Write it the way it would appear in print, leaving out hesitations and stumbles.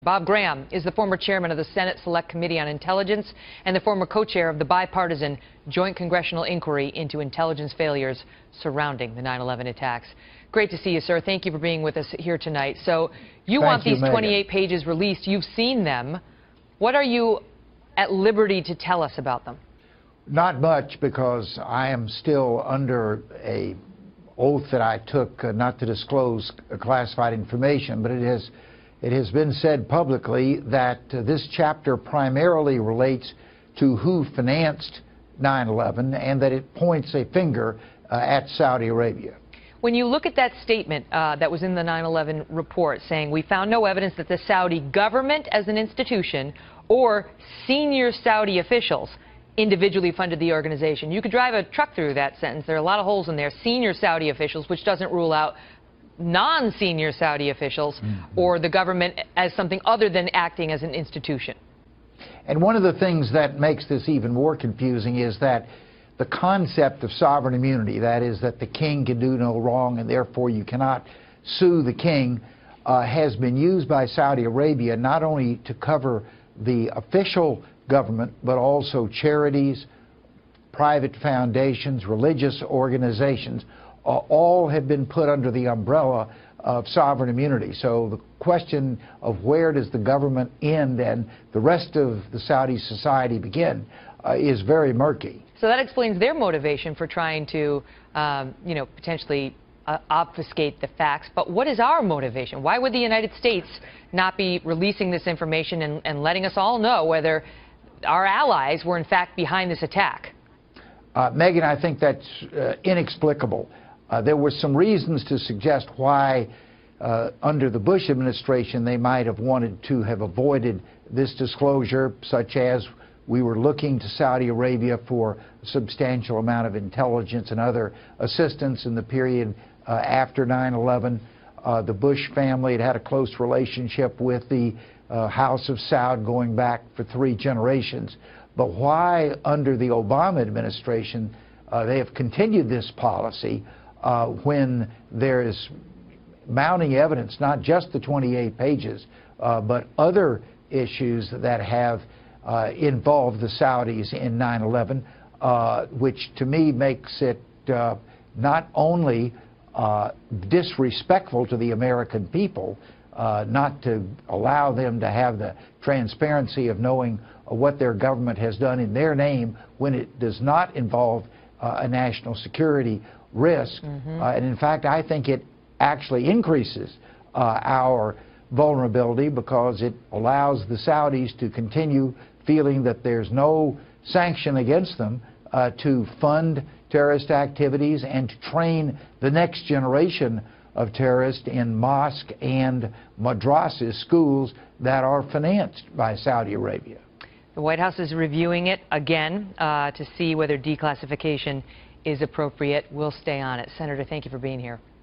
Bob Graham is the former chairman of the Senate Select Committee on Intelligence and the former co-chair of the bipartisan Joint Congressional Inquiry into Intelligence Failures surrounding the 9/11 attacks. Great to see you, sir. Thank you for being with us here tonight. So you want these 28 pages released. You've seen them. What are you at liberty to tell us about them? Not much, because I am still under a oath that I took not to disclose classified information, but it has been said publicly that this chapter primarily relates to who financed 9/11 and that it points a finger at Saudi Arabia. When you look at that statement that was in the 9/11 report saying we found no evidence that the Saudi government as an institution or senior Saudi officials individually funded the organization. You could drive a truck through that sentence. There are a lot of holes in there. Senior Saudi officials, which doesn't rule out non-senior Saudi officials or the government as something other than acting as an institution. And one of the things that makes this even more confusing is that the concept of sovereign immunity, that is that the king can do no wrong and therefore you cannot sue the king, has been used by Saudi Arabia not only to cover the official government but also charities, private foundations, religious organizations. All have been put under the umbrella of sovereign immunity. So the question of where does the government end and the rest of the Saudi society begin is very murky. So that explains their motivation for trying to, potentially obfuscate the facts. But what is our motivation? Why would the United States not be releasing this information and letting us all know whether our allies were in fact behind this attack? Megan, I think that's inexplicable. There were some reasons to suggest why, under the Bush administration, they might have wanted to have avoided this disclosure, such as we were looking to Saudi Arabia for a substantial amount of intelligence and other assistance in the period after 9/11. The Bush family had a close relationship with the House of Saud going back for 3 generations. But why, under the Obama administration, they have continued this policy when there is mounting evidence, not just the 28 pages, but other issues that have involved the Saudis in 9/11, which to me makes it not only disrespectful to the American people, not to allow them to have the transparency of knowing what their government has done in their name when it does not involve a national security risk. And in fact, I think it actually increases our vulnerability, because it allows the Saudis to continue feeling that there's no sanction against them to fund terrorist activities and to train the next generation of terrorists in mosque and madrasas, schools that are financed by Saudi Arabia. The White House is reviewing it again to see whether declassification is appropriate. We'll stay on it. Senator, thank you for being here.